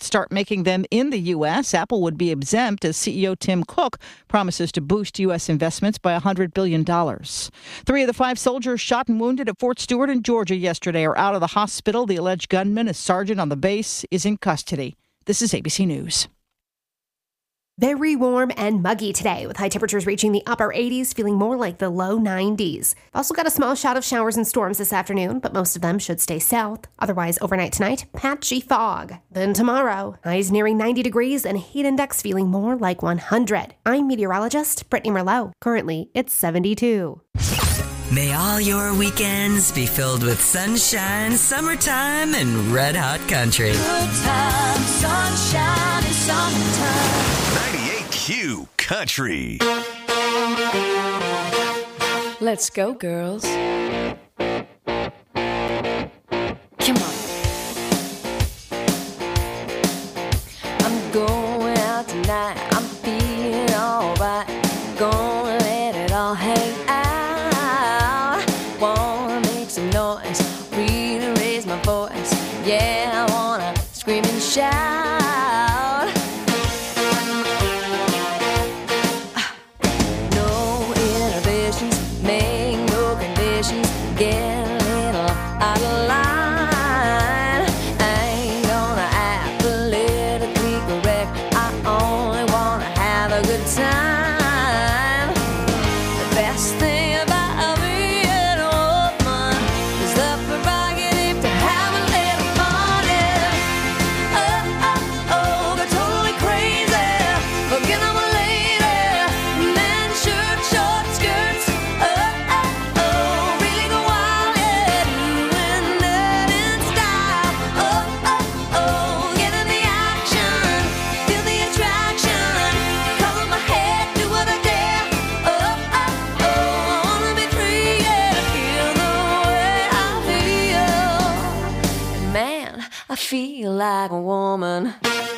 start making them in the U.S., Apple would be exempt as CEO Tim Cook promises to boost U.S. investments by $100 billion. 3 of the 5 soldiers shot and wounded at Fort Stewart in Georgia yesterday are out of the hospital. The alleged gunman, a sergeant on the base, is in custody. This is ABC News. Very warm and muggy today, with high temperatures reaching the upper 80s, feeling more like the low 90s. Also got a small shot of showers and storms this afternoon, but most of them should stay south. Otherwise, overnight tonight, patchy fog. Then tomorrow, highs nearing 90 degrees and heat index feeling more like 100. I'm meteorologist Brittany Merlot. Currently, it's 72. May all your weekends be filled with sunshine, summertime, and red-hot country. Good time, sunshine, and summertime. 98Q Country. Let's go, girls. Come on. I'm going out tonight. I'm feeling alright. Gonna let it all hang out. Wanna make some noise, really raise my voice. Yeah, I wanna scream and shout. No inhibitions, make no conditions. Get a little out of line. I ain't gonna act politically correct. I only wanna have a good time. The best thing about being a woman is the prerogative to have a little fun. Yeah. Oh, oh, oh, they're totally crazy. Forget I'm a lady. Men, shirt, short skirts. Oh, oh, oh, really go wild. Yeah, doing that in style. Oh, oh, oh, get in the action. Feel the attraction. Color my head, do what I dare. Oh, oh, oh, I wanna be free. Yeah, feel the way I feel. Man, I feel like a woman.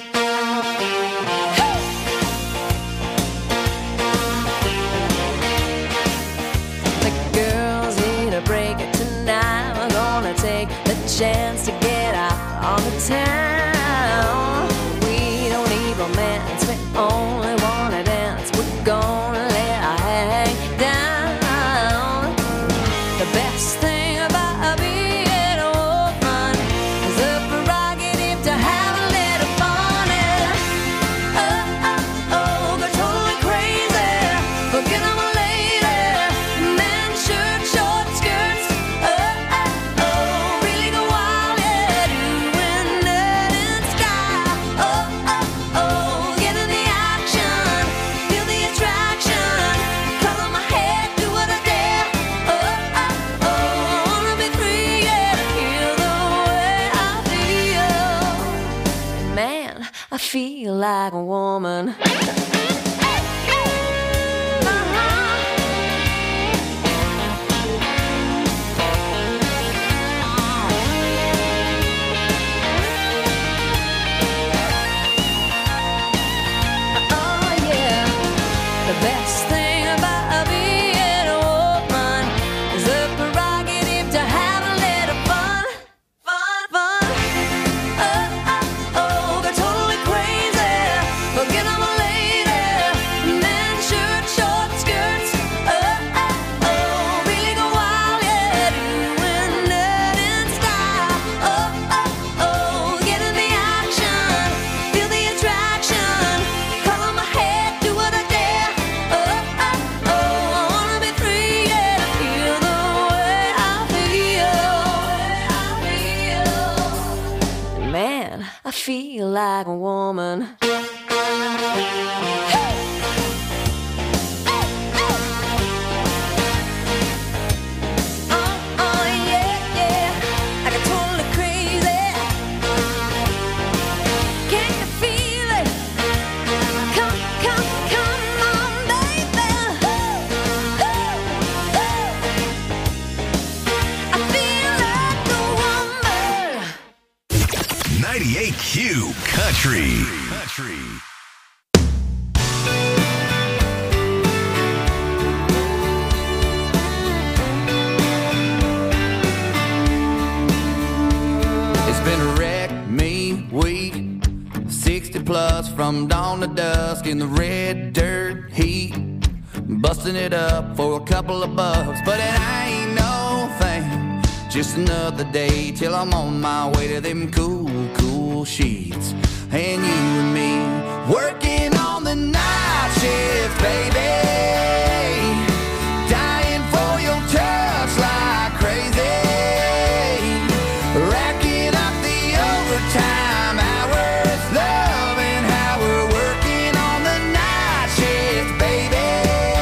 The girls need a break tonight. We're gonna take the chance to get out on the town. We don't need romance, we only wanna dance. We're gonna let our hang down. The best thing about being a woman is the prerogative to have a little fun. Yeah. Oh, oh, oh, they're totally crazy. Forget I'm a lady. Men, shirt, short skirts. Oh, oh, oh, really go wild. Yeah, doing that in style. Oh, oh, oh, get in the action. Feel the attraction. Color my head, do what I dare. Oh, oh, oh, I wanna be free. Yeah, feel the way I feel. Man, I feel like a woman. Oh yeah, the best thing about being a woman is the prerogative to have a little fun, fun, fun. Oh, oh, oh, they're totally crazy. Forget I'm a lady. Men, shirt, short skirts. Oh, oh, oh, really go wild. Yeah, doing that in style. Oh, oh, oh, get in the action. Feel the attraction. Color my head, do what I dare. Oh, oh, oh, I wanna be free. Yeah, feel the way I feel. Man, I feel like a woman. Oh, yeah, yeah, I got totally crazy. Can you feel it? Come, come, come on, baby. I feel like a woman. 98Q Country. It's been a wreck, me, week. 60 plus from dawn to dusk in the red dirt heat, busting it up for a couple of bucks. But it ain't no thing, just another day till I'm on my way to them cool, cool sheets. And you and me working on the night shift, baby, dying for your touch like crazy, racking up the overtime hours, loving how we're working on the night shift, baby.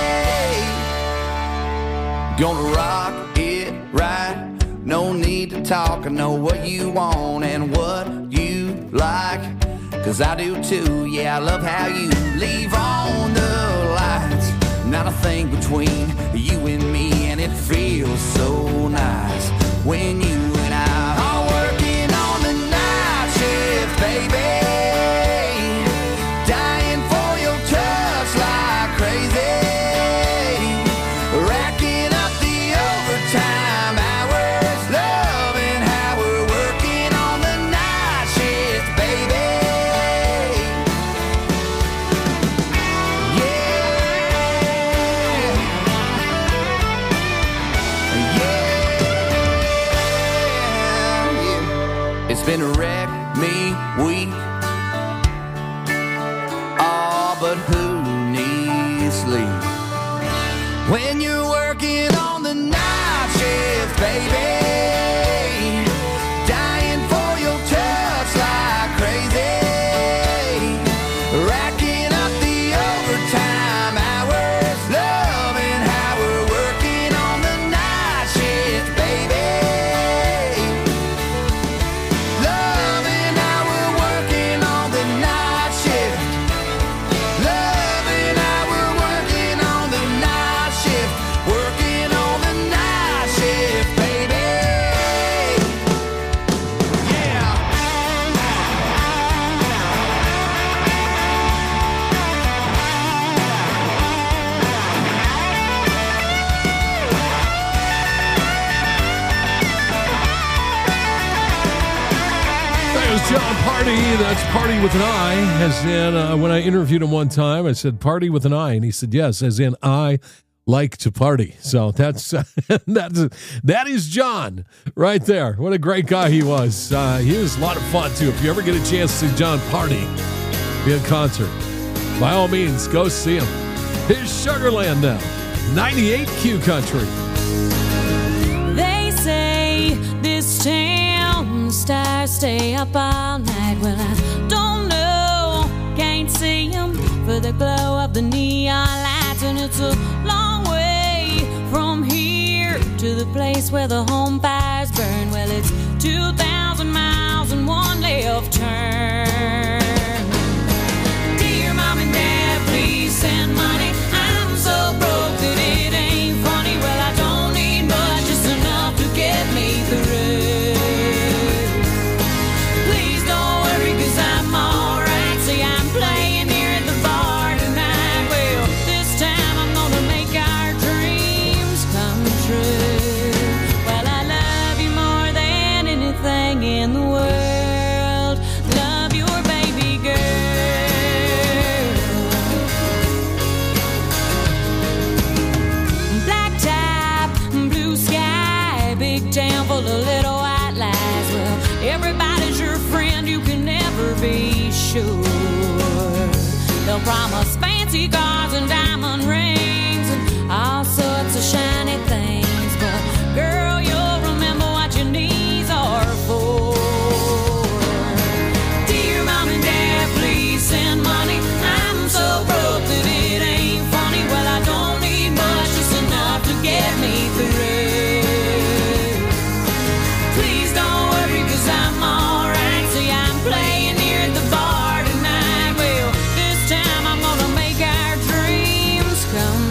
Gonna rock it right, no need to talk, I know what you want and what you like, 'cause I do too, yeah, I love how you leave on the lights. Not a thing between you and me, and it feels so nice when you and I are working on the night shift, baby, dying for your touch like crazy, racking up the overtime hours, loving how we're working on the night shift, baby. It's been a wreck me week. Oh, but who needs sleep when you're working on the night shift, baby, dying for your touch like crazy, racking up the overtime hours, loving how we're working on the night shift, baby. Loving how we're working on the night shift. Loving how we're working on the night shift. Working on the night shift, baby. Yeah. That was John Party. That's Party with an I. As in, when I interviewed him one time, I said Party with an I, and he said yes, as in I like to party. So that's that is John right there. What a great guy he was. He was a lot of fun too. If you ever get a chance to see John Party be in concert, by all means, go see him. Here's Sugarland now, 98 Q Country. They say this town stars stay up all night. Well, I don't know, can't see them for the glow of the neon lights. And it's a long way from here to the place where the home fires burn. Well, it's 2,000 miles and one left turn. Dear Mom and Dad, please send money. I'm so broke that it ain't funny. Well, I don't need much, just enough to get me through. Please don't worry, 'cause I'm alright. See, I'm playing here at the bar tonight. Well, this time I'm gonna make our dreams come true. Well, I love you more than anything in the world. Love your baby girl. Black top, blue sky, big town full of little white lies. Well, everybody's your friend, you can never be sure. They'll promise fancy cars and diamond rings and all sorts of shiny things, but girl, you'll remember what your knees are for. Dear Mom and Dad, please send money. I'm so broke that it ain't funny. Well, I don't need much, just enough to get me through. Please don't worry, 'cause I'm alright. See, I'm playing here at the bar tonight. Well, this time I'm gonna make our dreams come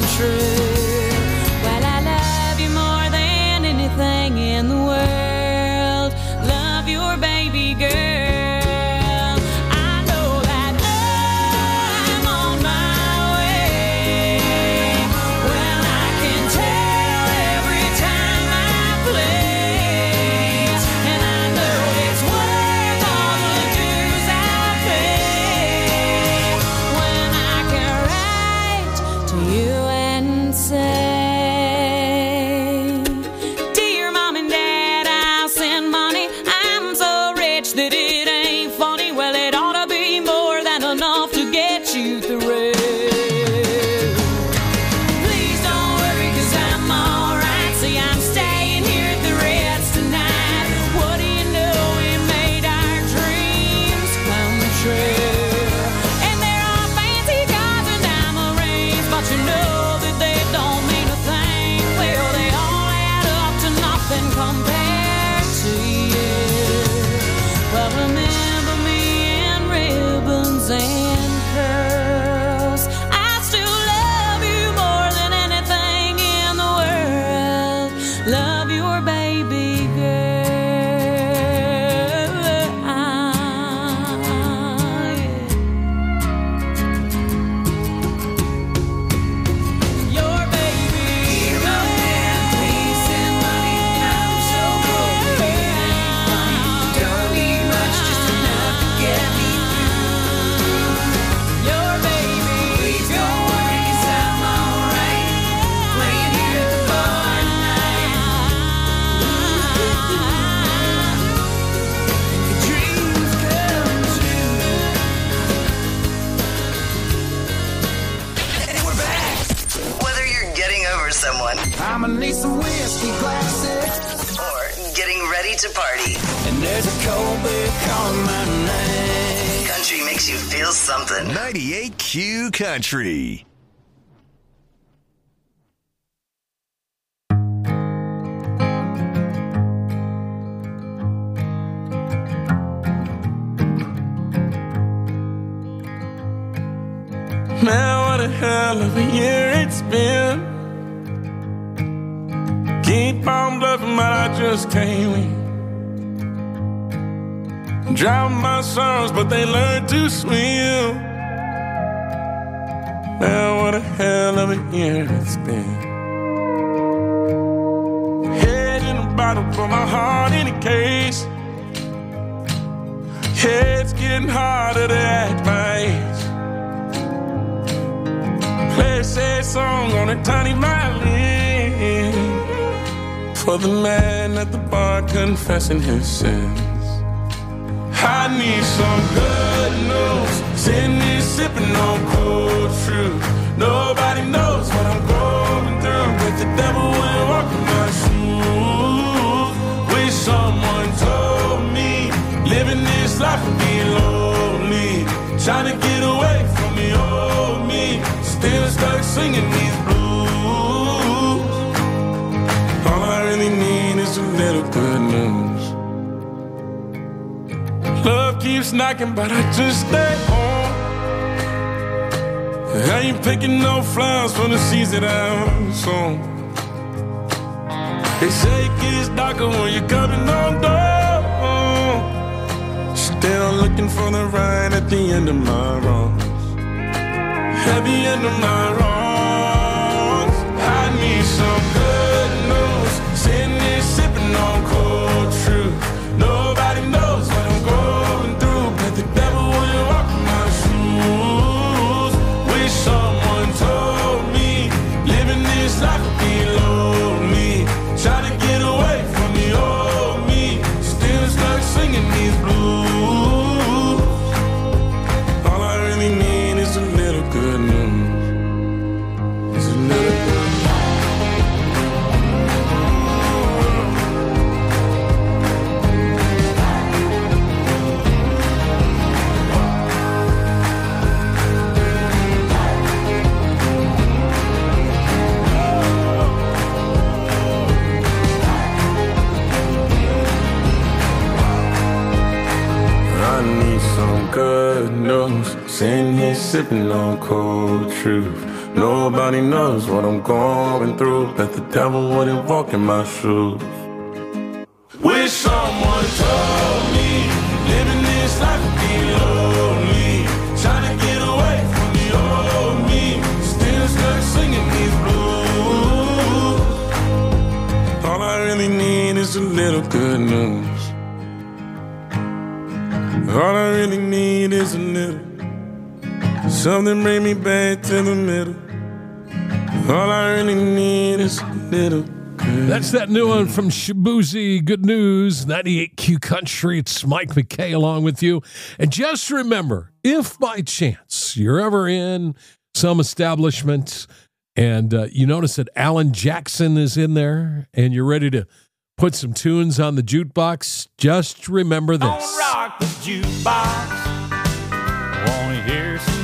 country. And there are fancy cars and diamond rings, but you know that they don't mean a thing. Well, they all add up to nothing compared to you. But remember me in ribbons and curls. I still love you more than anything in the world. Love your baby girl. Your baby girl. Please send money. I'm so broke. It ain't funny. Don't need much, just enough to get me through. Your baby. Please don't worry, 'cause I'm alright. Playing here at the bar tonight. Dreams come true. And we're back. Whether you're getting over someone I'ma need some whiskey glasses, or getting ready to party, and there's a cold beer calling my name. country makes you feel something. 98Q Country. Man, what a hell of a year it's been. Keep on bluffing, but I just can't win. Drown my sorrows, but they learn to swim. Man, what a hell of a year it's been. Head in a bottle, put my heart in a case. Yeah, it's getting harder to act my age. Play a sad song on a tiny violin for the man at the bar confessing his sins. I need some good news. Sitting here sipping on cold truth. Nobody knows what I'm going through, but the devil will walk in my shoes. Wish someone told me living this life would be lonely. Trying to get away from the old me. Still stuck singing these blues. All I really need is a little good news. Love keeps knocking, but I just stay home. I ain't picking no flowers for the seeds that I'm sown. They say it gets darker when you're coming on door. Still looking for the right at the end of my wrongs. At the end of my wrongs, I need some good news. Sitting here sipping on cold truth. Nobody knows what I'm going through, but the devil will walk in my shoes. Wish someone told me living this life would be lonely. Try to get away from the old me. Still stuck singing these blues. All I really need is a little good news. It's a little good I need some good news. Sitting here sipping on cold truth. Nobody knows what I'm going through, but the devil wouldn't walk in my shoes. Wish someone told me living this life would be lonely. Trying to get away from the old me. Still stuck singing these blues. All I really need is a little good news. All I really need is a little. Something bring me back to the middle. All I really need is a little. That's that new one from Shabuzi. Good news, 98Q Country. It's Mike McKay along with you. And just remember, if by chance you're ever in some establishment and you notice that Alan Jackson is in there and you're ready to put some tunes on the jukebox, just remember this. Don't rock the jukebox.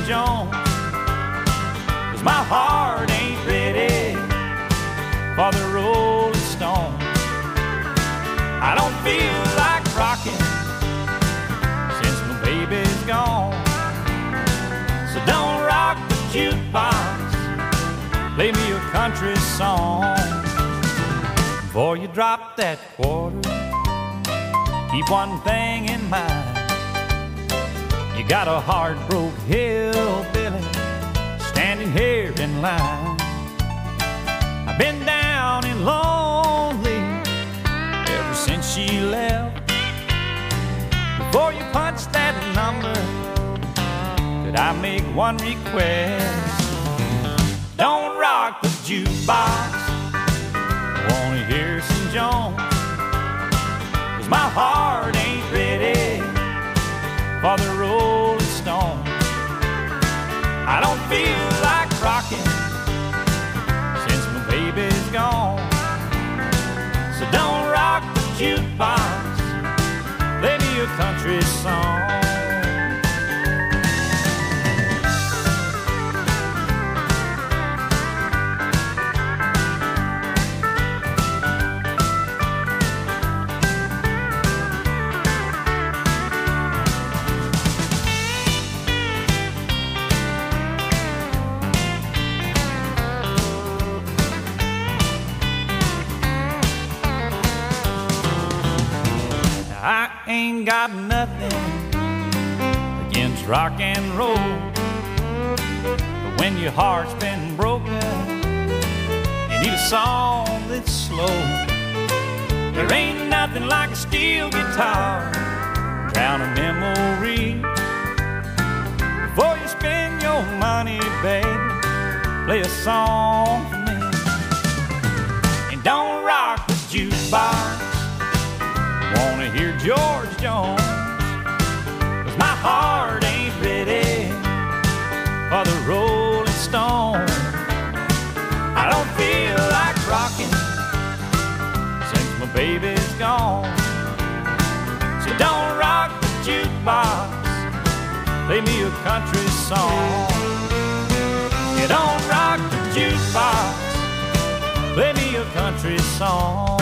St. John's, 'cause my heart ain't ready for the Rolling Stone. I don't feel like rocking since my baby's gone. So don't rock the jukebox, play me a country song. Before you drop that quarter, keep one thing in mind. You got a heart-broke hillbilly standing here in line. I've been down and lonely ever since she left. Before you punch that number, could I make one request? Don't rock the jukebox, I wanna hear St. John's, 'cause my heart ain't ready for the Rolling Stone. I don't feel like rocking since my baby's gone. So don't rock the jukebox, play me a country song. I ain't got nothing against rock and roll, but when your heart's been broken, you need a song that's slow. There ain't nothing like a steel guitar, drown a memory. Before you spend your money, baby, play a song for me. And don't rock the jukebox, wanna hear George Jones, 'cause my heart ain't ready for the Rolling Stone. I don't feel like rocking since my baby's gone. So don't rock the jukebox, play me a country song. You don't rock the jukebox, play me a country song.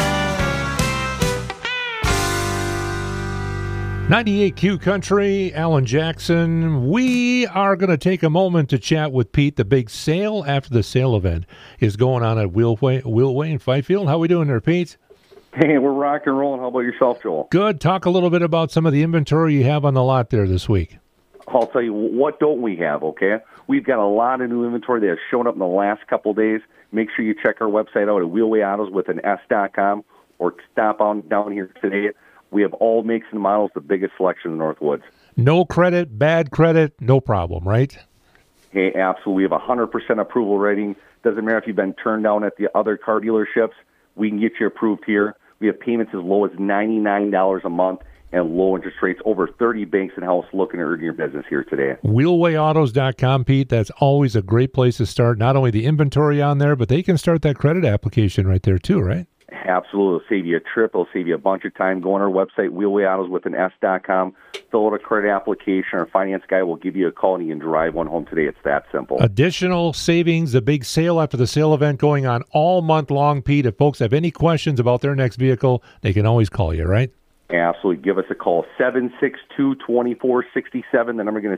98Q Country, Alan Jackson. We are going to take a moment to chat with Pete. The big sale after the sale event is going on at Wheelway in Fifield. How we doing there, Pete? Hey, we're rock and rolling. How about yourself, Joel? Good. Talk a little bit about some of the inventory you have on the lot there this week. I'll tell you, what don't we have, okay? We've got a lot of new inventory that has shown up in the last couple of days. Make sure you check our website out at wheelwayautos.com or stop on down here today. We have all makes and models, the biggest selection in the Northwoods. No credit, bad credit, no problem, right? Hey, absolutely. We have 100% approval rating. Doesn't matter if you've been turned down at the other car dealerships. We can get you approved here. We have payments as low as $99 a month and low interest rates. Over 30 banks in-house looking at earning your business here today. Wheelwayautos.com, Pete. That's always a great place to start. Not only the inventory on there, but they can start that credit application right there too, right? Absolutely. It'll save you a trip. It'll save you a bunch of time. Go on our website, wheelwayautos.com, fill out a credit application. Our finance guy will give you a call, and you can drive one home today. It's that simple. Additional savings, the big sale after the sale event going on all month long, Pete. If folks have any questions about their next vehicle, they can always call you, right? Absolutely. Give us a call, 762-2467. The number again is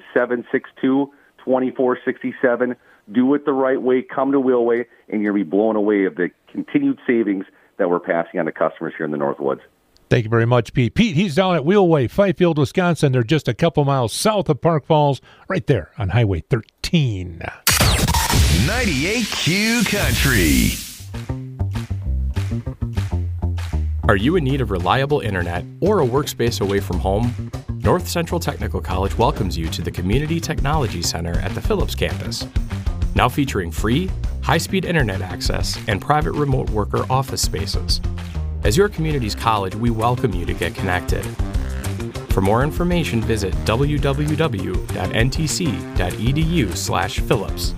762-2467. Do it the right way. Come to Wheelway, and you'll be blown away of the continued savings that we're passing on to customers here in the Northwoods. Thank you very much, Pete. Pete, he's down at Wheelway, Fifield, Wisconsin. They're just a couple miles south of Park Falls, right there on Highway 13. 98Q Country. Are you in need of reliable internet or a workspace away from home? North Central Technical College welcomes you to the Community Technology Center at the Phillips campus. Now featuring free, high-speed internet access and private remote worker office spaces. As your community's college, we welcome you to get connected. For more information, visit www.ntc.edu/Phillips.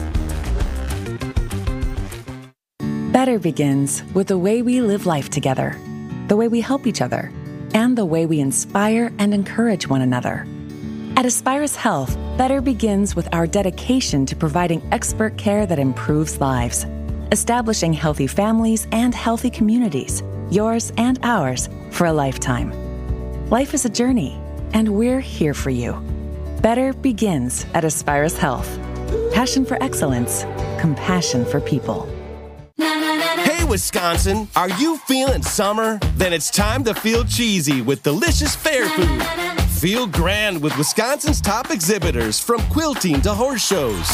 Better begins with the way we live life together, the way we help each other, and the way we inspire and encourage one another. At Aspirus Health, Better begins with our dedication to providing expert care that improves lives, establishing healthy families and healthy communities, yours and ours, for a lifetime. Life is a journey, and we're here for you. Better begins at Aspirus Health. Passion for excellence, compassion for people. Hey, Wisconsin, are you feeling summer? Then it's time to feel cheesy with delicious fair food. Feel grand with Wisconsin's top exhibitors, from quilting to horse shows.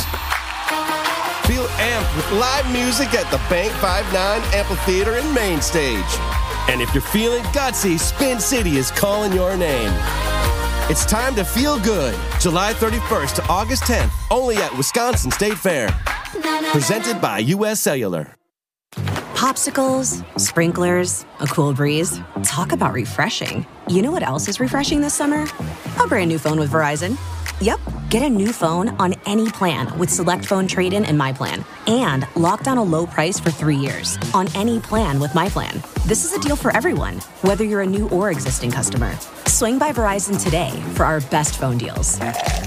Feel amped with live music at the Bank 5-9 Amphitheater and Main Stage. And if you're feeling gutsy, Spin City is calling your name. It's time to feel good. July 31st to August 10th, only at Wisconsin State Fair. Presented by U.S. Cellular. Popsicles, sprinklers, a cool breeze. Talk about refreshing. You know what else is refreshing this summer? A brand new phone with Verizon. Yep, get a new phone on any plan with Select Phone Trade-in and My Plan. And lock down a low price for 3 years on any plan with My Plan. This is a deal for everyone, whether you're a new or existing customer. Swing by Verizon today for our best phone deals.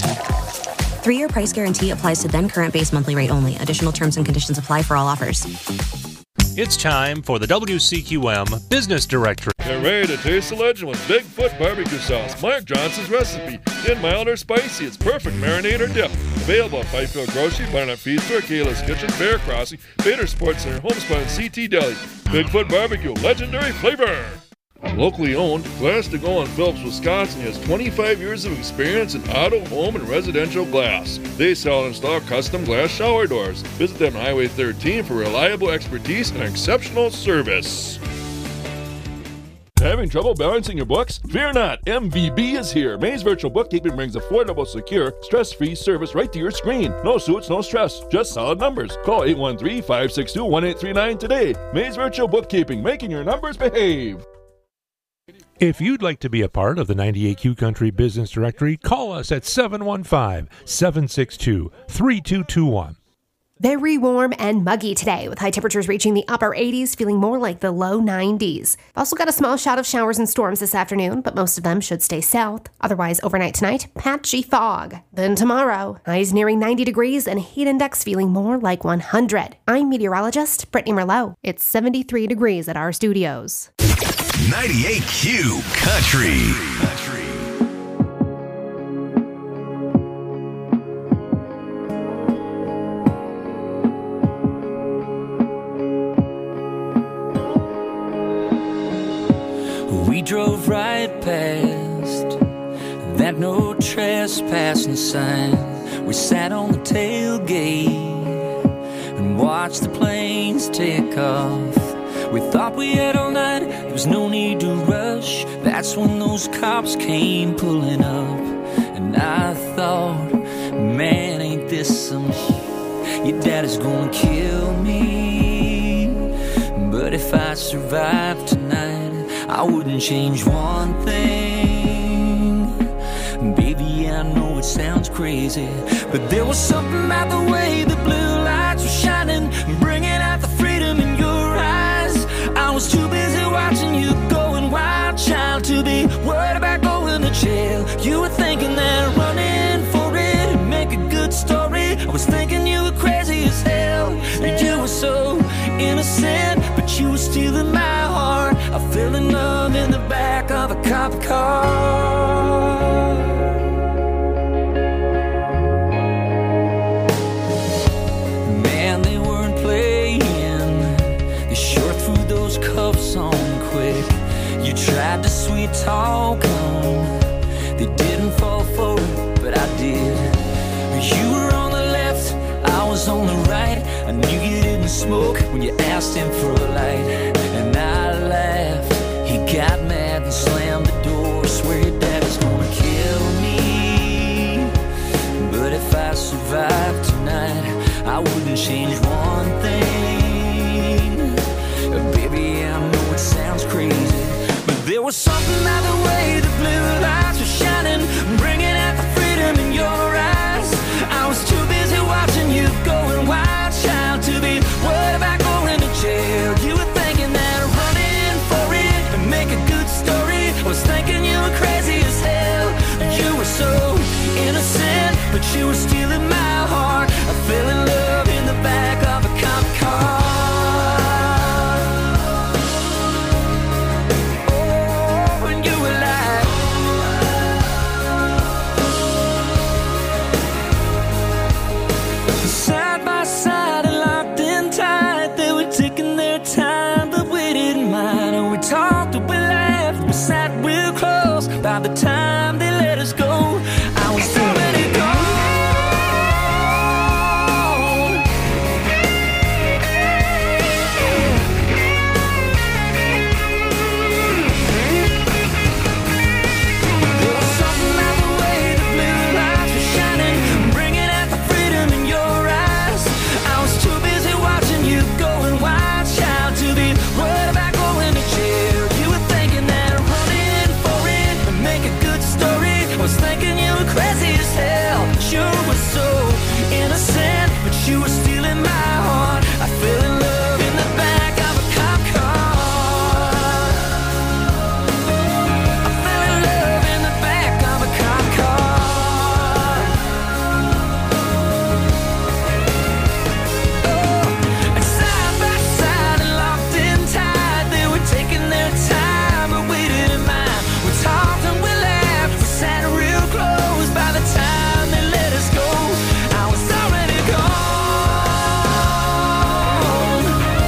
3-year price guarantee applies to then current base monthly rate only. Additional terms and conditions apply for all offers. It's time for the WCQM Business Directory. Get ready to taste the legend with Bigfoot barbecue sauce. Mark Johnson's recipe. In mild or spicy, it's perfect marinade or dip. Available at Fifield Grocery, Barnett Feed Store, Kayla's Kitchen, Bear Crossing, Bader Sports Center, Homespun, and CT Deli. Bigfoot barbecue, legendary flavor. Locally owned, Glass to Go in Phillips, Wisconsin has 25 years of experience in auto, home, and residential glass. They sell and install custom glass shower doors. Visit them on Highway 13 for reliable expertise and exceptional service. Having trouble balancing your books? Fear not, MVB is here. Maze Virtual Bookkeeping brings affordable, secure, stress-free service right to your screen. No suits, no stress, just solid numbers. Call 813-562-1839 today. Maze Virtual Bookkeeping, making your numbers behave. If you'd like to be a part of the 98Q Country Business Directory, call us at 715-762-3221. Very warm and muggy today, with high temperatures reaching the upper 80s, feeling more like the low 90s. Also got a small shot of showers and storms this afternoon, but most of them should stay south. Otherwise, overnight tonight, patchy fog. Then tomorrow, highs nearing 90 degrees and heat index feeling more like 100. I'm meteorologist Brittany Merlot. It's 73 degrees at our studios. 98Q Country. We drove right past that no trespassing sign. We sat on the tailgate and watched the planes take off. We thought we had all night, there was no need to rush. That's when those cops came pulling up. And I thought, man, ain't this some shit? Your daddy's gonna kill me. But if I survive tonight, I wouldn't change one thing. Baby, I know it sounds crazy, but there was something about the way the blue lights were shining, bringing out the freedom in your eyes. I was too busy watching you going wild, child, to be worried about going to jail. You were thinking that running for it would make a good story. I was thinking you were crazy as hell. You were so innocent, but you were stealing my heart. I fell in love in the back of a cop car. Man, they weren't playing. They sure threw those cuffs on quick. You tried to sweet talk them. They didn't fall for it, but I did. You were on the left, I was on the right. I knew you didn't smoke when you asked him for a light. And I laughed. He got mad and slammed the door. Swear your daddy's gonna kill me. But if I survive tonight, I wouldn't change one thing. Baby, I know it sounds crazy, but there was something about the way the blue lights were shining, bringing out the freedom in your eyes. I was too busy watching you going wild, child, to be worried about going to jail. You were thinking that running for it would make a good story. I was thinking you were crazy as hell. You were so innocent, but you were still in my heart. I fell in love in the back of a cop car. Oh, and you were like, side by side and locked in tight. They were taking their time, but we didn't mind. And we talked and we laughed, we sat real close. By the time they let us go, I was already gone. There was something about the way the blue lights were shining, bringing out the freedom in your eyes. I was too busy watching you going wild, child, to be worried about going to jail. You were thinking that running for it would make a good story. I was thinking you were crazy as hell. You were so innocent, but you were still in my heart. I fell in love in the back of a cop car. I fell in love in the back of a cop car. And side by side and locked in tight, they were taking their time, but we didn't mind. We talked and we laughed, we sat real close. By the time they let us go, I was already gone.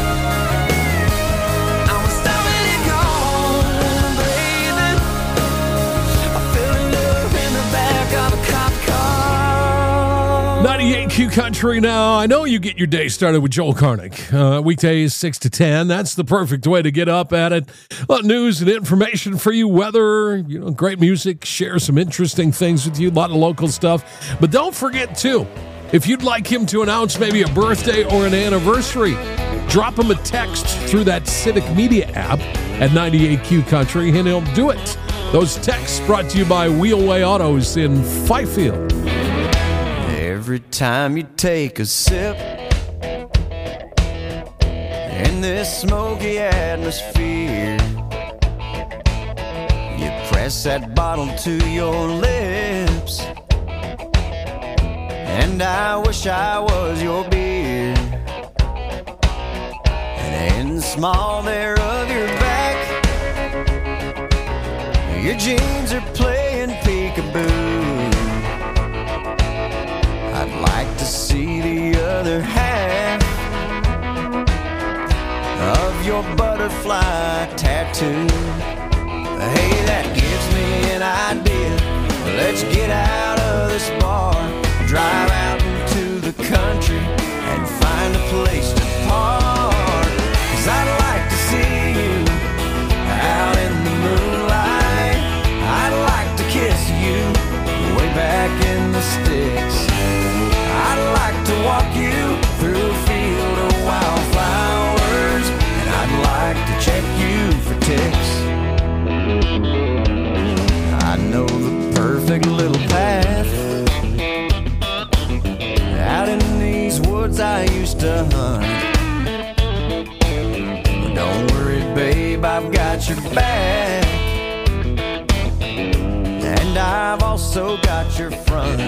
I was already gone, baby. I fell in love in the back of a cop car. 98 Q Country now. I know you get your day started with Joel Karnick. Weekdays 6 to 10. That's the perfect way to get up at it. A lot of news and information for you, weather, great music, share some interesting things with you, a lot of local stuff. But don't forget, too, if you'd like him to announce maybe a birthday or an anniversary, drop him a text through that Civic Media app at 98Q Country, and he'll do it. Those texts brought to you by Wheelway Autos in Fifield. Every time you take a sip in this smoky atmosphere, you press that bottle to your lips, and I wish I was your beer. And in the small there of your back, your jeans are playing peekaboo. I'd like to see the other half of your butterfly tattoo. Hey, that gives me an idea. Let's get out of this bar, drive out into the country, and find a place to park. 'Cause I'd like to see you out in the moonlight. I'd like to kiss you way back in the sticks. I'd like to walk you through a field of wildflowers, and I'd like to check you for ticks. I know the perfect little path out in these woods I used to hunt. But don't worry, babe, I've got your back, and I've also got your front.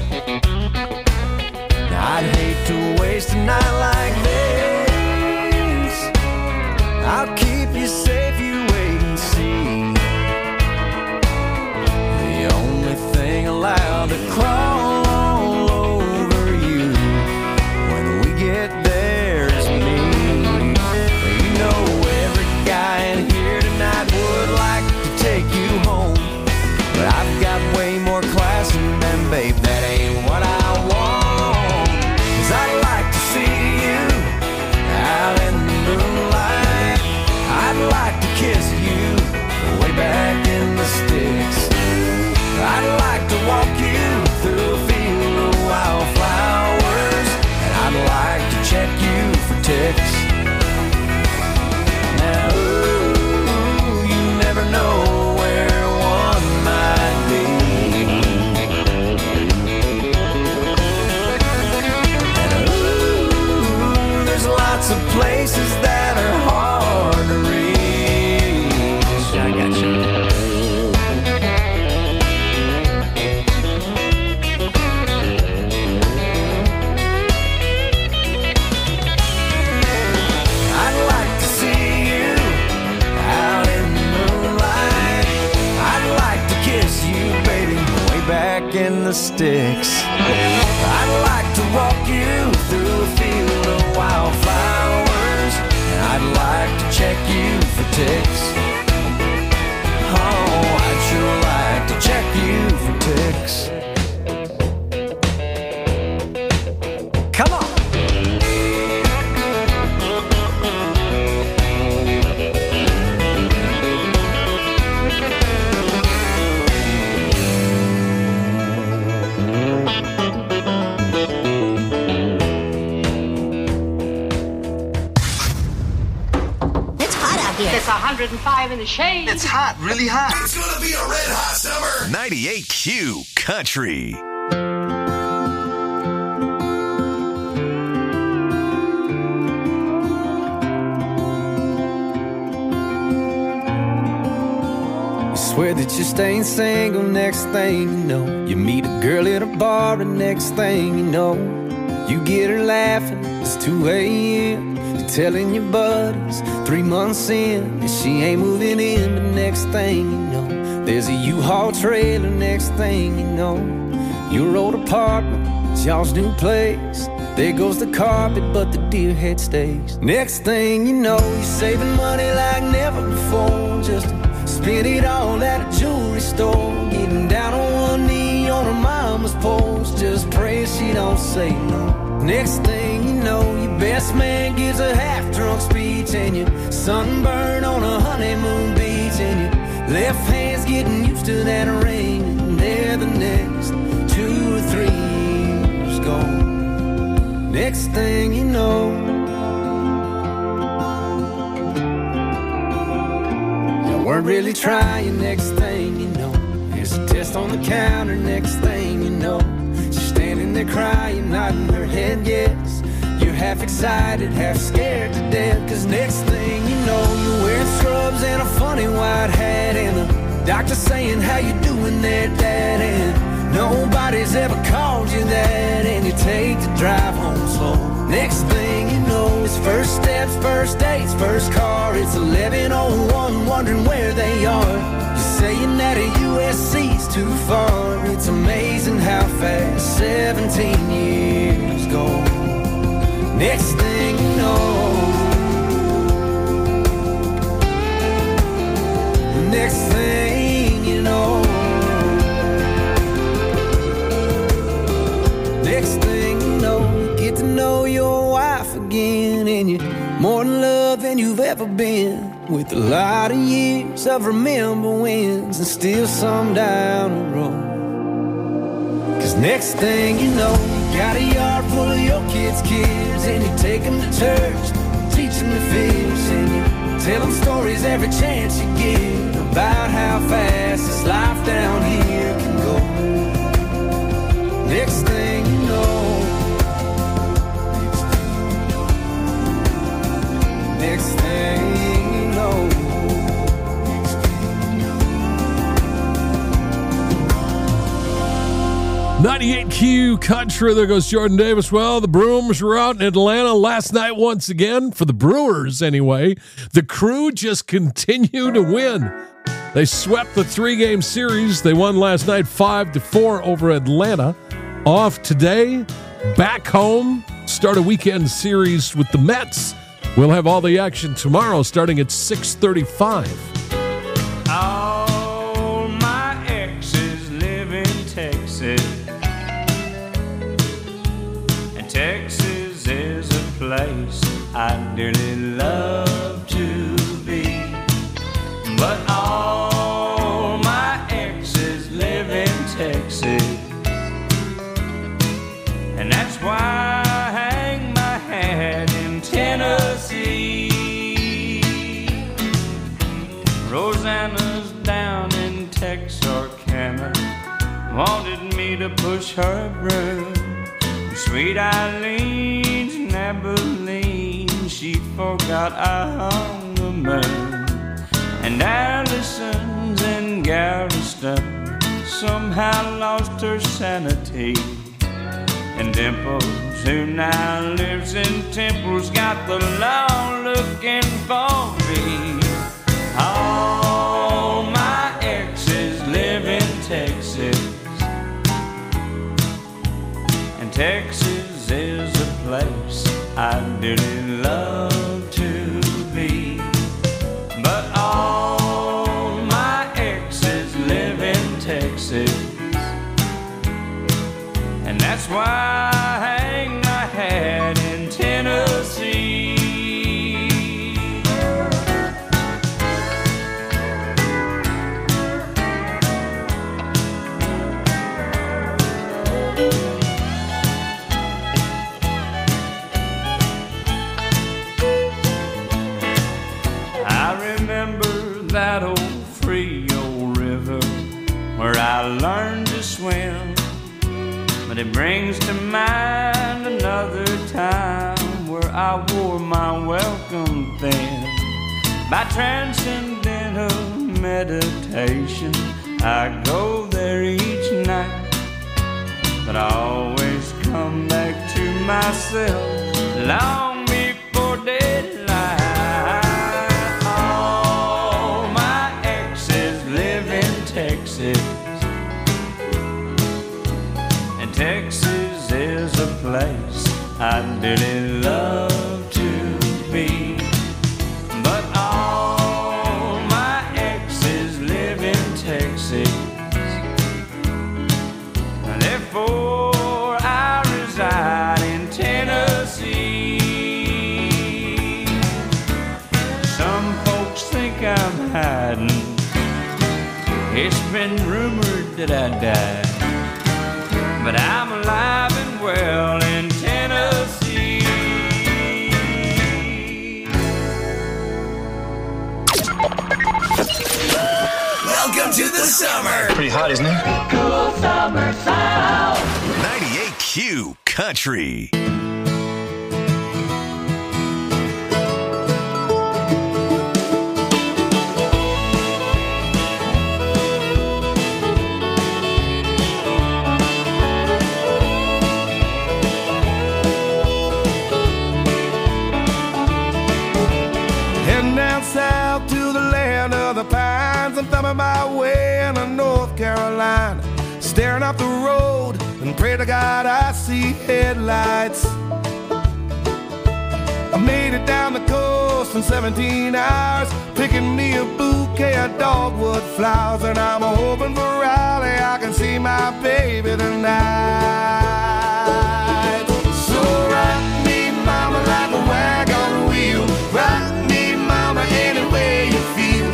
I'd hate to waste a night like this. I'll keep you safe, you wait and see. The only thing allowed to crawl all over you when we get there is me. You know every guy in here tonight would like to take you home, but I've got way more class than them, babe. That ain't what I want. I'd like to see text. Oh, I'd sure like to check you for ticks. Come on. It's 105 in the shade. It's hot, really hot. It's gonna be a red hot summer. 98Q Country. Swear that you're staying single, next thing you know, you meet a girl at a bar, and next thing you know, you get her laughing, it's 2 a.m. You're telling your buddies 3 months in, and she ain't moving in, but next thing you know, there's a U-Haul trailer, next thing you know, your old apartment, it's y'all's new place. There goes the carpet, but the deer head stays. Next thing you know, you're saving money like never before, just spend it all at a jewelry store, getting down on one knee on her mama's porch, just pray she don't say no. Next thing you know, your best man gives a half-drunk speech, and you're sunburned on a honeymoon beach, and your left hand's getting used to that rain, and there the next 2 or 3 years gone. Next thing you know, weren't really trying, next thing you know, there's a test on the counter, next thing you know, she's standing there crying, nodding her head yes. You're half excited, half scared to death, cause next thing you know, you're wearing scrubs and a funny white hat, and the doctor saying, how you doing there, Dad? And nobody's ever called you that, and you take the drive home slow. Next thing you know, it's first steps, first dates, first car. It's 11:01, wondering where they are. You're saying that a USC's too far. It's amazing how fast 17 years go. Next thing you know, next thing you know, next thing you know, you get to know your wife again, and you're more in love than you've ever been, with a lot of years of remember wins and still some down the road. Cause next thing you know, you got a yard full of your kids' kids, and you take them to church, teach them to fish, and you tell them stories every chance you get about how fast this life down here can go. Next thing you know, next thing you know, 98Q Country. There goes Jordan Davis. Well, the Brewers were out in Atlanta last night once again, for the Brewers anyway. The Crew just continue to win. They swept the 3-game series. They won last night 5-4 over Atlanta. Off today, back home, start a weekend series with the Mets. We'll have all the action tomorrow starting at 6:35. All my exes live in Texas, and Texas is a place I dearly love to be. But all my exes live in Texas, and that's why I hang my hat in Tennessee. Rosanna's down in Texarkana, wanted me to push her broom. Sweet Eileen's in Abilene, she forgot I hung the moon. And Allison's in Galveston, somehow lost her sanity. And Dimples, who now lives in Temple's got the law looking for me. All my exes live in Texas, and Texas is a place I dearly love to be. But That's why I hang my hat in Tennessee. I remember that old Frio River where I learned to swim, but it brings to mind another time where I wore my welcome thin. By transcendental meditation, I go there each night, but I always come back to myself long before daylight. All my exes live in Texas, and Texas is a place I'd dearly love to be. But all my exes live in Texas, therefore I reside in Tennessee. Some folks think I'm hiding. It's been rumored that I died, but I'm alive and well in Tennessee. Welcome to the summer. Pretty hot, isn't it? Cool summer sound. 98Q Country. Heading down south to the land of the pines. I'm thumbing my way into North Carolina, staring up the road and pray to God I see headlights. I made it down the coast in 17 hours, picking me a bouquet of dogwood flowers, and I'm hoping for Raleigh I can see my baby tonight. So rock me, mama, like a wagon wheel. Rock me, mama, any way you feel.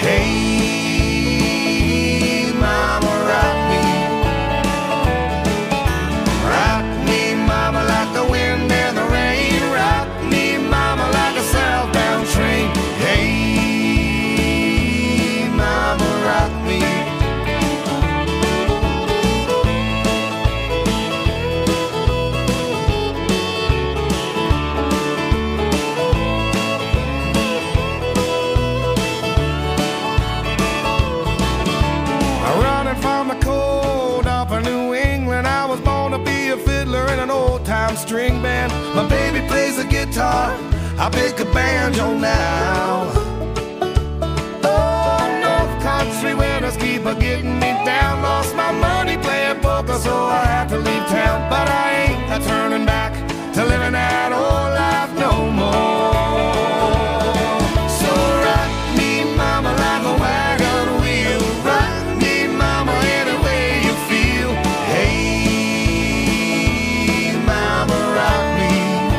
Hey, mama, rock me. Rock me, mama, like the wind and the rain. Rock me, mama, like a southbound train. Hey, mama, rock me. Running from the cold up in New England, I was born to be a fiddler in an old-time string band. My baby plays the guitar, I pick a banjo now. Oh, North Country winters keep a getting me down. Lost my money playing poker, so I had to leave town. But I ain't a turning back to living that old life no more. So rock me, mama, like a wagon wheel. Rock me, mama, any way you feel. Hey, mama, rock me.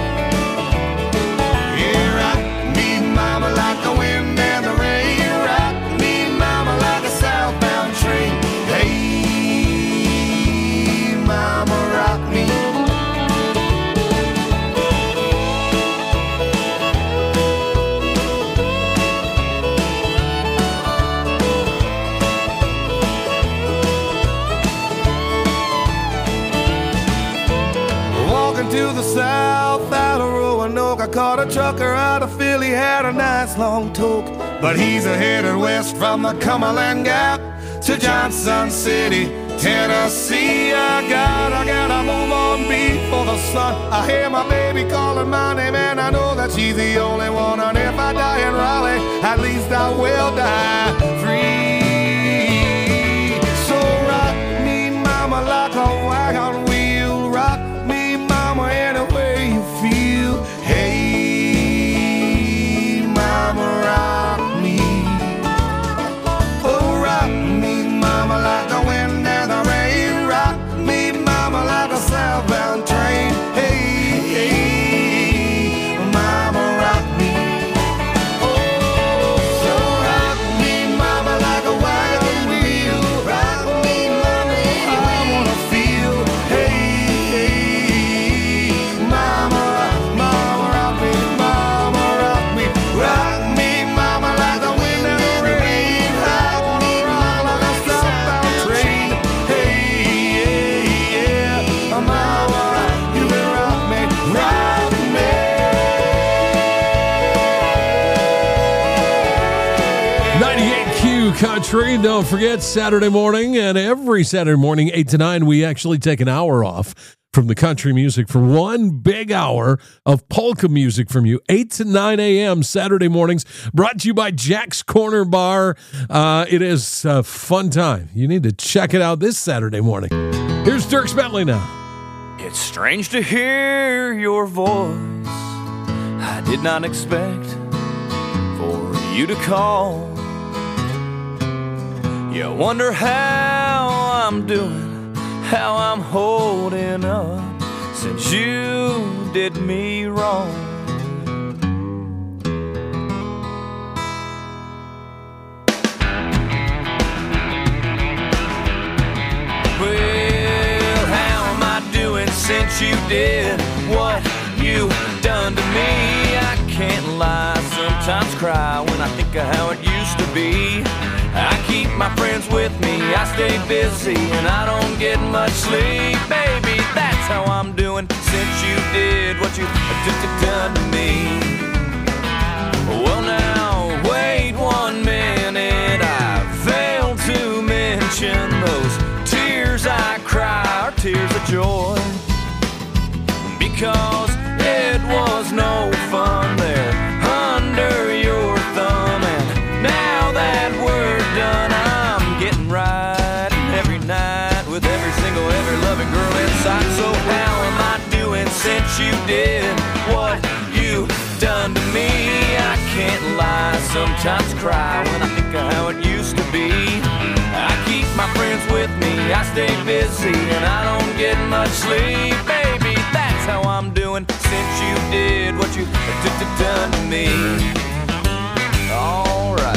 Yeah, rock me, mama, like the wind and the rain. Rock me, mama, like a southbound train. Hey, mama, rock me. Walking to the south out of Roanoke, I caught a trucker out of Philly, had a nice long toke. But he's headed west from the Cumberland Gap to Johnson City, Tennessee. I gotta move on before the sun. I hear my baby calling my name, and I know that she's the only one. And if I die in Raleigh, at least I will die free. So rock me, mama, like a wagon wheel. Rock me, mama, any way you feel. Hey, mama, rock me. Oh, rock me, mama, like the wind and the rain. Rock me, mama, like a south Country. Don't forget, Saturday morning, and every Saturday morning, 8 to 9, we actually take an hour off from the country music for one big hour of polka music from you. 8 to 9 a.m. Saturday mornings, brought to you by Jack's Corner Bar. It is a fun time. You need to check it out this Saturday morning. Here's Dierks Bentley now. It's strange to hear your voice. I did not expect for you to call. You wonder how I'm doing, how I'm holding up since you did me wrong. Well, how am I doing since you did what you done to me? I can't lie, sometimes cry when I think of how it used to be. I keep my friends with me, I stay busy, and I don't get much sleep. Baby, that's how I'm doing since you did what you done to me. Well now, wait 1 minute, I failed to mention those tears I cry are tears of joy. Because it was no fun there under your thumb, and now that we're done, I'm getting right every night with every single, every loving girl inside. So how am I doing since you did what you done to me? I can't lie, sometimes cry when I think of how it used to be. I keep my friends with me, I stay busy, and I don't get much sleep. Baby, that's how I'm doing since you did what you done to me. All right.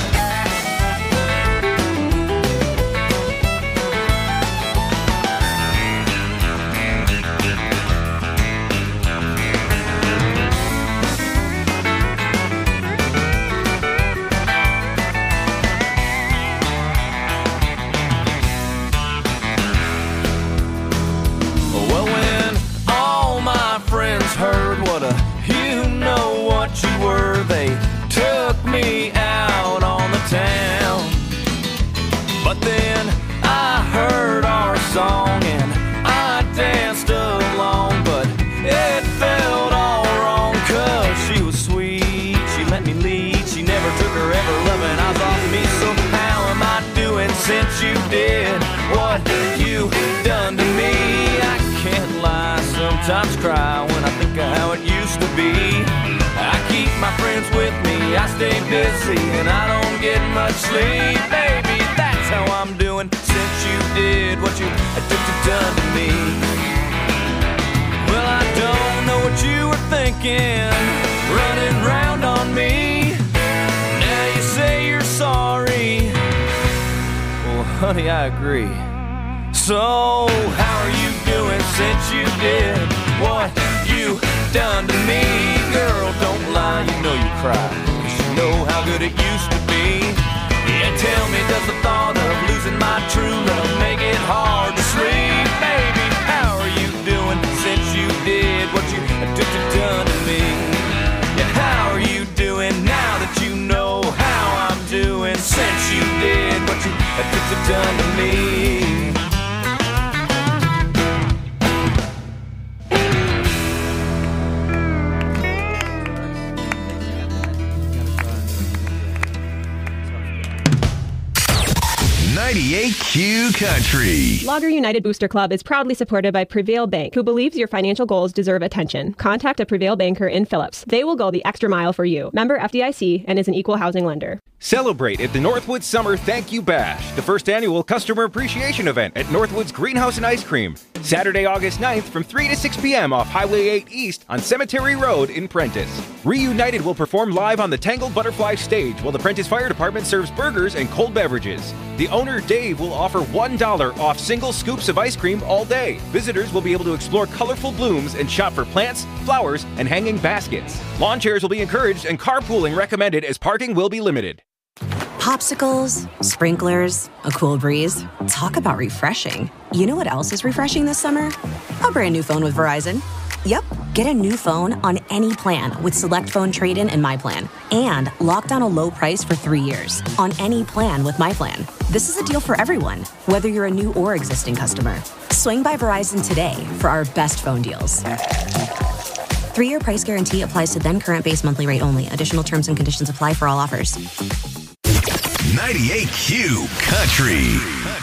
Heard what you know what you were. They took me out on the town, but then I heard our song and I danced along, but it felt all wrong, 'cause she was sweet, she let me lead, she never took her ever loving eyes off me. So how am I doing since you did what you done to me? I can't lie, sometimes cry when I think of how it used to be. I keep my friends with me, I stay busy, and I don't get much sleep. Baby, that's how I'm doing since you did what you done to me. Well, I don't know what you were thinking, running round on me. Now you say you're sorry. Well, honey, I agree. So, how are you doing since you did what you done to me? Girl, don't lie, you know you cry, 'cause you know how good it used to be. Yeah, tell me, does the thought of losing my true love make it hard to sleep? Baby, how are you doing since you did what you done to me? Yeah, how are you doing now that you know how I'm doing since you did what you done to me? Q Country. Logger United Booster Club is proudly supported by Prevail Bank, who believes your financial goals deserve attention. Contact a Prevail banker in Phillips. They will go the extra mile for you. Member FDIC and is an equal housing lender. Celebrate at the Northwoods Summer Thank You Bash, the first annual customer appreciation event at Northwoods Greenhouse and Ice Cream. Saturday, August 9th from 3 to 6 p.m. off Highway 8 East on Cemetery Road in Prentice. Reunited will perform live on the Tangled Butterfly stage while the Prentice Fire Department serves burgers and cold beverages. The owner, Dave, will offer $1 off single scoops of ice cream all day. Visitors will be able to explore colorful blooms and shop for plants, flowers, and hanging baskets. Lawn chairs will be encouraged and carpooling recommended as parking will be limited. Popsicles, sprinklers, a cool breeze. Talk about refreshing. You know what else is refreshing this summer? A brand new phone with Verizon. Yep, get a new phone on any plan with Select Phone Trade-in and My Plan. And lock down a low price for 3 years on any plan with My Plan. This is a deal for everyone, whether you're a new or existing customer. Swing by Verizon today for our best phone deals. 3-year price guarantee applies to then current base monthly rate only. Additional terms and conditions apply for all offers. 98Q Country.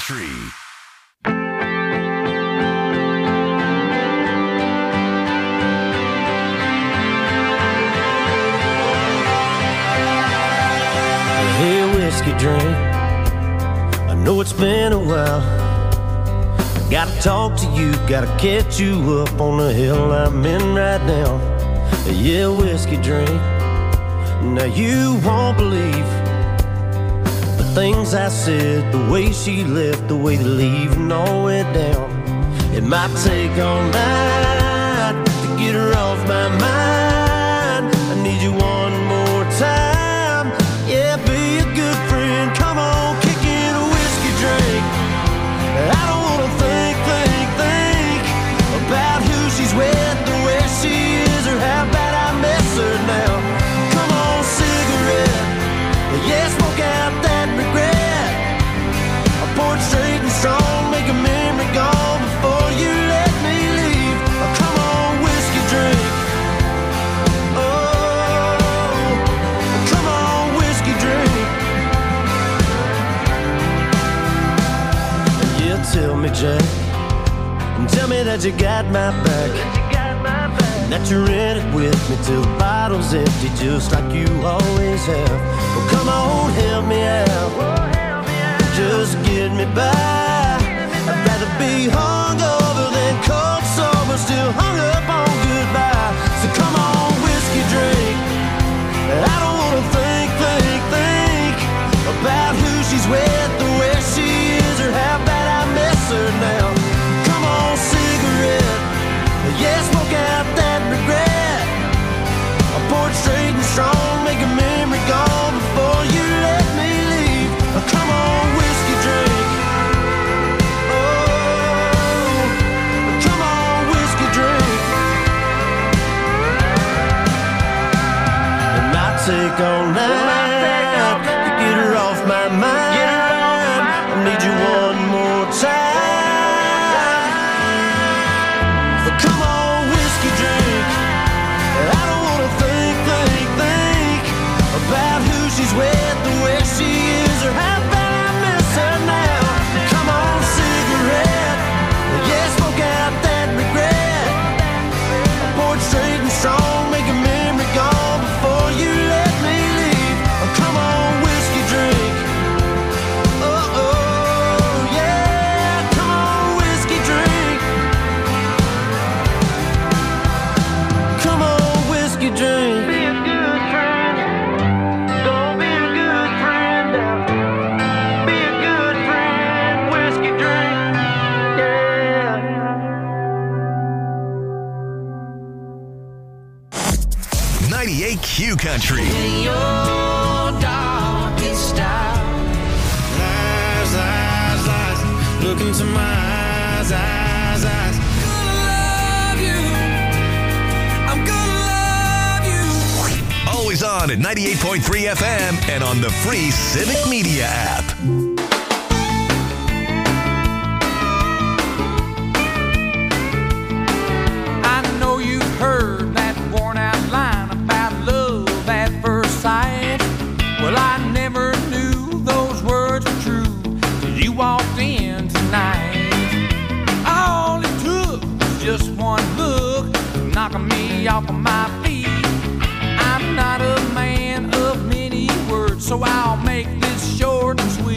Hey, whiskey drink, I know it's been a while. I gotta talk to you, gotta catch you up on the hill I'm in right now. Yeah, whiskey drink, now you won't believe the things I said, the way she left, the way they leaving all went down. It might take all night to get her off my mind. I need you one more time. Yeah, be a good friend. Come on, kick in a whiskey drink. I don't wanna think about who she's with, or where she is, or how bad I miss her now. Come on, cigarette. Yeah, smoke out that regret. I pour it straight and strong, make a memory gone before you let me leave. Oh, come on, whiskey drink. Tell me, Jack, and tell me that you got my back, and that you're in it with me till the bottle's empty, just like you always have. Well, come on, help me out, just get me by. I'd rather be hungover than cold sober, still hung up on goodbye. So come on, whiskey drink. I don't wanna think about who she's with, or where she is, or how bad I miss her now. Come on, cigarette. Yeah, smoke out that regret. I pour it straight and strong, make a memory gone before you let me leave. Come on, whiskey drink. Oh, come on, whiskey drink. It might take all night to get her off my mind. I need you one more time. Come on, whiskey drink. I don't wanna think about who she's with, or where she is, or how bad I miss her now. Come on, cigarette. Yeah, smoke out that regret. I pour it straight and strong, make a memory gone before you let me leave. Come on, whiskey drink. Drink. Be a good friend. Don't be a good friend. Be a good friend. Whiskey drink. Yeah. 98Q Country. In your darkest hour. Lies, lies, lies. Look into my eyes, eyes, eyes. Always on at 98.3 FM and on the free Civic Media app. I know you've heard that worn out line about love at first sight. Well, I never knew those words were true till you walked in tonight. All it took was just one look, knocking me off of my feet. I'm not a man of many words, so I'll make this short and sweet.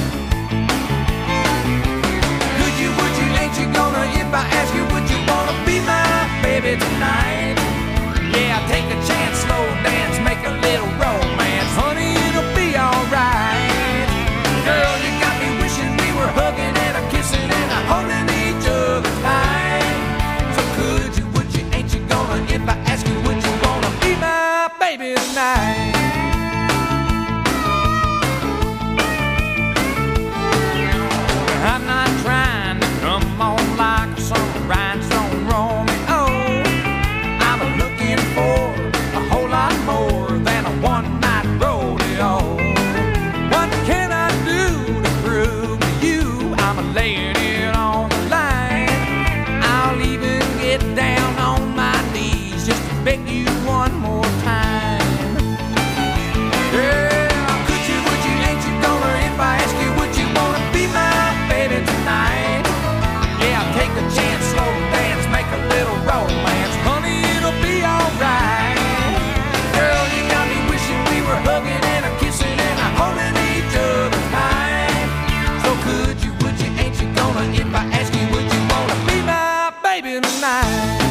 Could you, would you, ain't you gonna, if I ask you, would you wanna be my baby tonight? Yeah, take a chance, slow dance, make a little romance. Honey, it'll be alright. Girl, you got me wishing we were hugging and a kissing and a holding each other tight. So could you, would you, ain't you gonna, if I ask you, would you wanna be my baby tonight? I'm not trying to come on like some rhinestone Romeo. beg you one more time. Girl, could you, would you, ain't you gonna, if I ask you, would you wanna be my baby tonight? Yeah, take a chance, slow dance, make a little romance. Honey, it'll be alright. Girl, you got me wishing we were hugging and a kissing and a holding each other tight. So could you, would you, ain't you gonna, if I ask you, would you wanna be my baby tonight?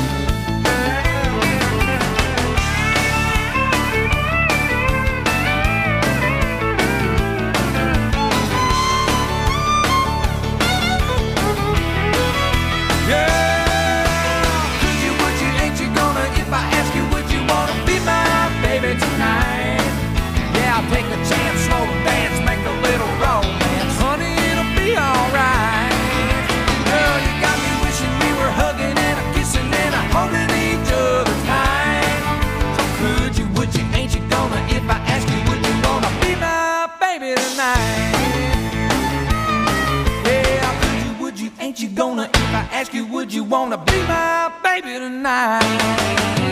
Take a chance, slow dance, make a little romance. Honey, it'll be alright. Girl, you got me wishing we were hugging and a kissing and a holding each other tight. So could you, would you, ain't you gonna, if I ask you, would you wanna be my baby tonight? Yeah, could you, would you, ain't you gonna, if I ask you, would you wanna be my baby tonight?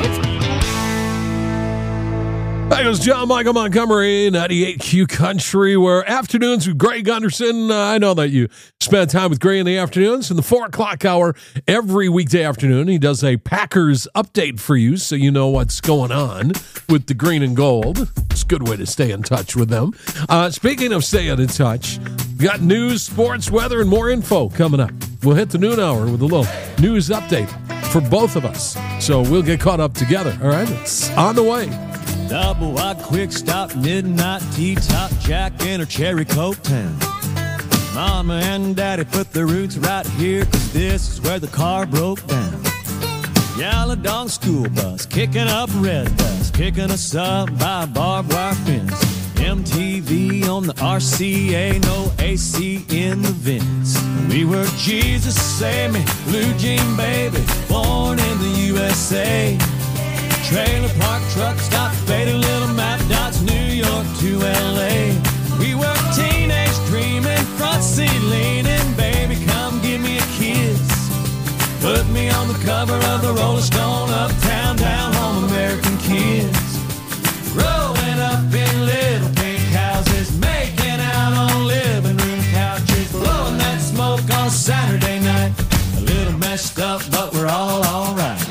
That was John Michael Montgomery, 98Q Country, where afternoons with Greg Gunderson. I know that you spend time with Gray in the afternoons. In the 4 o'clock hour, every weekday afternoon, he does a Packers update for you so you know what's going on with the green and gold. It's a good way to stay in touch with them. Speaking of staying in touch, we got news, sports, weather, and more info coming up. We'll hit the noon hour with a little news update for both of us. So we'll get caught up together. All right, it's on the way. Double wide, quick stop, midnight T-top, Jack in her cherry coke town. Mama and Daddy put their roots right here, 'cause this is where the car broke down. Yellow dog school bus, kicking up red dust, picking us up by a barbed wire fence. MTV on the RCA, no AC in the vents. We were Jesus Save Me, Blue Jean Baby, born in the USA. Trailer park truck stop, faded little map dots, New York to LA. We were teenage dreaming, front seat leaning, baby come give me a kiss. Put me on the cover of the Rolling Stone, uptown, down home, American kids. Growing up in little pink houses, making out on living room couches, blowing that smoke on Saturday night. A little messed up, but we're all alright.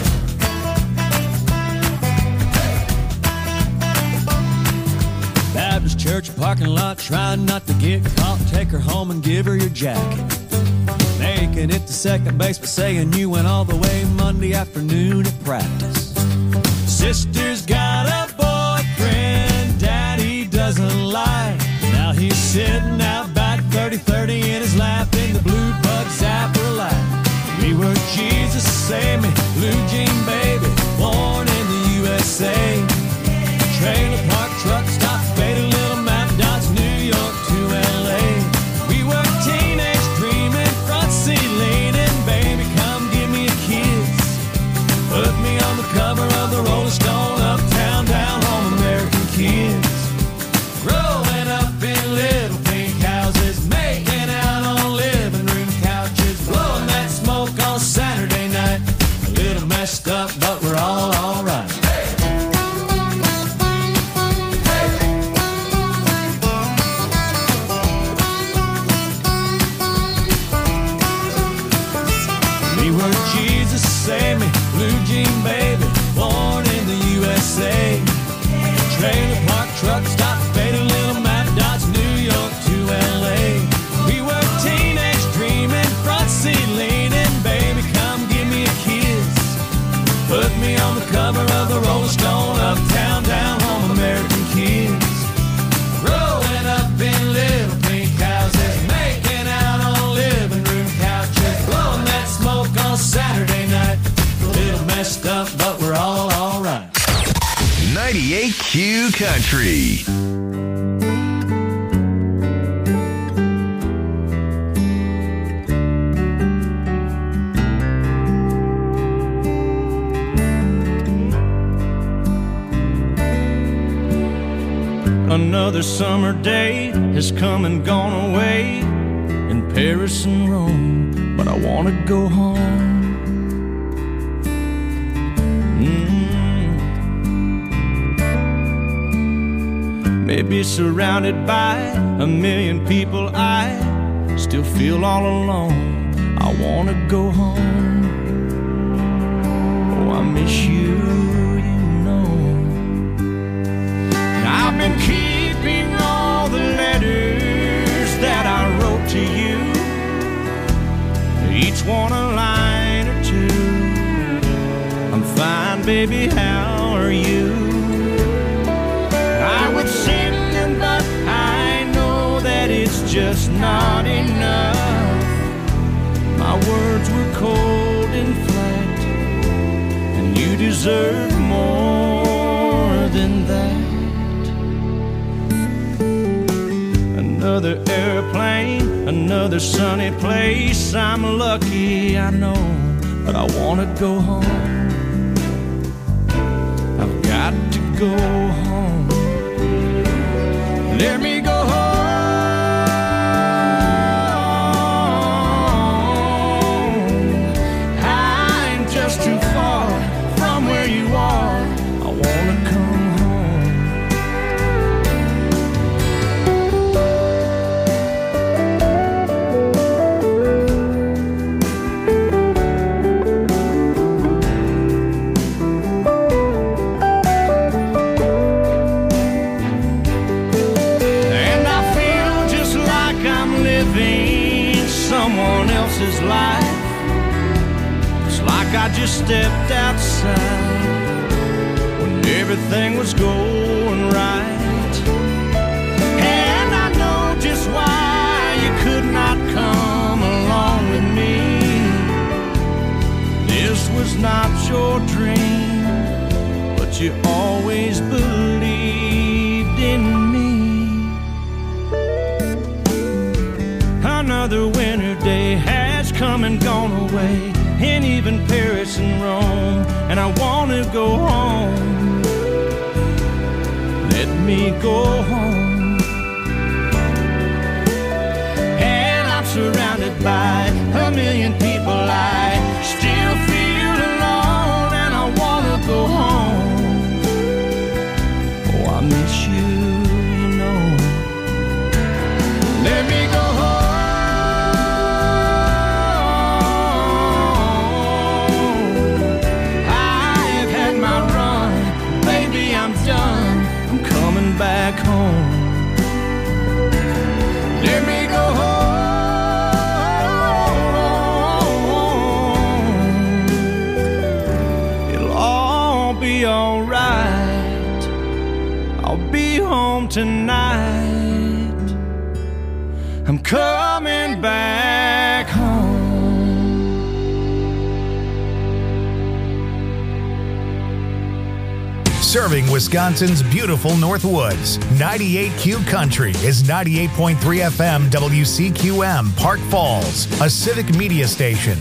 Baptist church parking lot, trying not to get caught. Take her home and give her your jacket. Making it to second base, but saying you went all the way Monday afternoon at practice. Sister's got a boyfriend Daddy doesn't like. Now he's sitting out back 30-30 in his lap in the blue bug zapper light. We were Jesus Save Me, Blue Jean Baby, born in the USA. Trailer park truck stop, faded little map dots, New York to LA. We were teenage dreaming, front seat leaning, baby come give me a kiss. Put me on the cover of the Rolling Stone, uptown, down home, American kids. Growing up in little pink houses, making out on living room couches, blowing that smoke on Saturday night. A little messed up, but we're all alright. Save me, Blue Jean Baby, born in the USA. Trailer park truck stop, faded little map dots, New York to LA. We were teenage dreaming, front seat leaning, baby come give me a kiss. Put me on the cover of the Rolling Stone, uptown, down home, American kids. Growing up in little pink houses, making out on living room couches, blowing that smoke on Saturday night. A little messed up, but we're all alright. 98Q Country. Another summer day has come and gone away in Paris and Rome, but I want to go home. Baby, surrounded by a million people, I still feel all alone. I wanna go home. Oh, I miss you, you know. And I've been keeping all the letters that I wrote to you, each one a line or two. I'm fine, baby, how are you? I would send them, but I know that it's just not enough. My words were cold and flat, and you deserve more than that. Another airplane, another sunny place. I'm lucky, I know, but I want to go home. I've got to go home. Let me go home. I'm just too far from where you are. I want to come home. Someone else's life. It's like I just stepped outside when everything was going right. And I know just why you could not come along with me. This was not your dream, but you always believed in me. Another winter day has come and gone away, and even Paris and Rome, and I want to go home. Let me go home. And I'm surrounded by a million people. I still feel alone, and I want to go home. Oh, I miss you, you know. Let me go home. Back home. Let me go home. It'll all be alright. I'll be home tonight. I'm coming back home. Serving Wisconsin's beautiful Northwoods. 98Q Country is 98.3 FM WCQM Park Falls, a civic media station.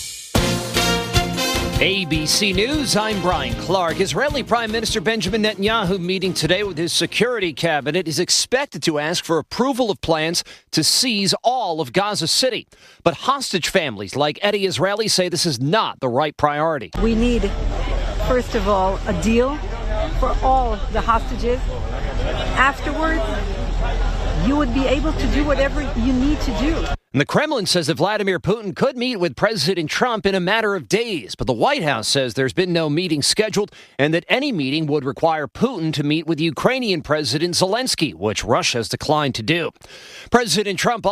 ABC News, I'm Brian Clark. Israeli Prime Minister Benjamin Netanyahu meeting today with his security cabinet is expected to ask for approval of plans to seize all of Gaza City. But hostage families like Eddie Israeli say this is not the right priority. We need, first of all, a deal for all the hostages. Afterwards, you would be able to do whatever you need to do. And the Kremlin says that Vladimir Putin could meet with President Trump in a matter of days, but the White House says there's been no meeting scheduled and that any meeting would require Putin to meet with Ukrainian President Zelensky, which Russia has declined to do. President Trump